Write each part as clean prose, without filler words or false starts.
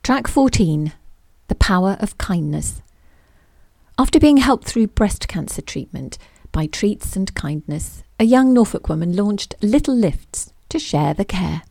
Track 14. The Power of Kindness. After being helped through breast cancer treatment by Treats and Kindness, a young Norfolk woman launched Little Lifts to share the care.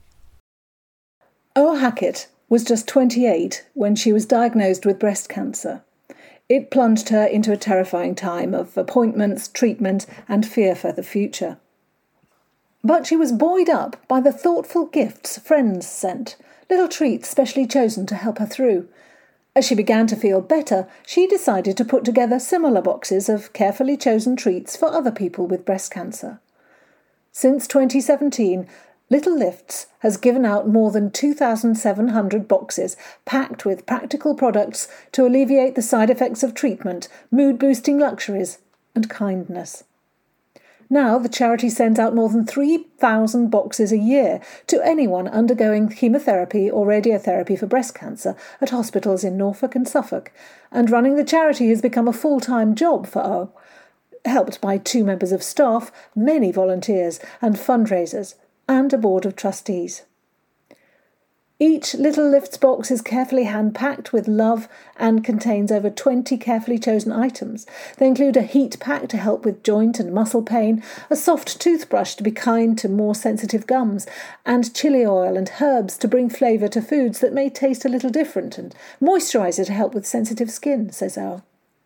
Oa Hackett was just 28 when she was diagnosed with breast cancer. It plunged her into a terrifying time of appointments, treatment and fear for the future. But she was buoyed up by the thoughtful gifts friends sent, little treats specially chosen to help her through. As she began to feel better, she decided to put together similar boxes of carefully chosen treats for other people with breast cancer. Since 2017, Little Lifts has given out more than 2,700 boxes packed with practical products to alleviate the side effects of treatment, mood-boosting luxuries and kindness. Now the charity sends out more than 3,000 boxes a year to anyone undergoing chemotherapy or radiotherapy for breast cancer at hospitals in Norfolk and Suffolk, and running the charity has become a full-time job for O, helped by 2 members of staff, many volunteers and fundraisers, and a board of trustees. Each Little Lifts box is carefully hand-packed with love and contains over 20 carefully chosen items. They include a heat pack to help with joint and muscle pain, a soft toothbrush to be kind to more sensitive gums, and chili oil and herbs to bring flavour to foods that may taste a little different, and moisturiser to help with sensitive skin, says O.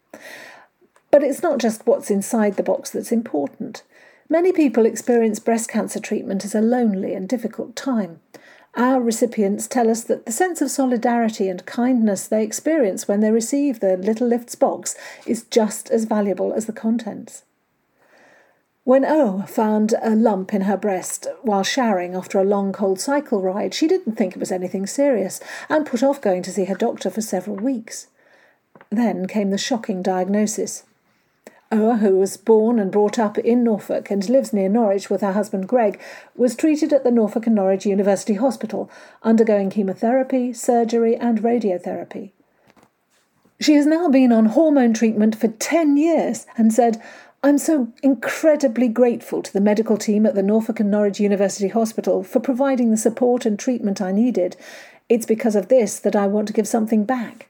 But it's not just what's inside the box that's important. Many people experience breast cancer treatment as a lonely and difficult time. Our recipients tell us that the sense of solidarity and kindness they experience when they receive the Little Lifts box is just as valuable as the contents. When O found a lump in her breast while showering after a long cold cycle ride, she didn't think it was anything serious and put off going to see her doctor for several weeks. Then came the shocking diagnosis. Oa, who was born and brought up in Norfolk and lives near Norwich with her husband Greg, was treated at the Norfolk and Norwich University Hospital, undergoing chemotherapy, surgery and radiotherapy. She has now been on hormone treatment for 10 years and said, "I'm so incredibly grateful to the medical team at the Norfolk and Norwich University Hospital for providing the support and treatment I needed. It's because of this that I want to give something back."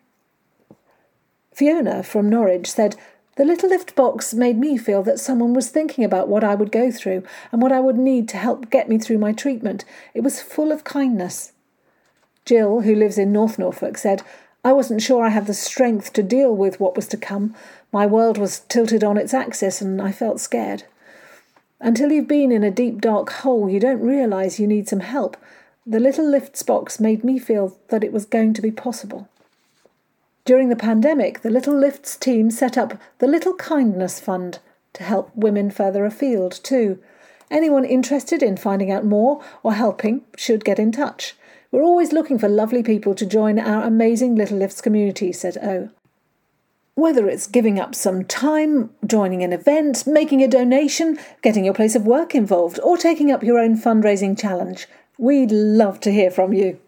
Fiona from Norwich said, "The Little Lift box made me feel that someone was thinking about what I would go through and what I would need to help get me through my treatment. It was full of kindness." Jill, who lives in North Norfolk, said, "I wasn't sure I had the strength to deal with what was to come. My world was tilted on its axis and I felt scared. Until you've been in a deep, dark hole, you don't realise you need some help. The Little Lifts box made me feel that it was going to be possible." During the pandemic, the Little Lifts team set up the Little Kindness Fund to help women further afield too. Anyone interested in finding out more or helping should get in touch. "We're always looking for lovely people to join our amazing Little Lifts community," said O. Whether it's giving up some time, joining an event, making a donation, getting your place of work involved, or taking up your own fundraising challenge, we'd love to hear from you.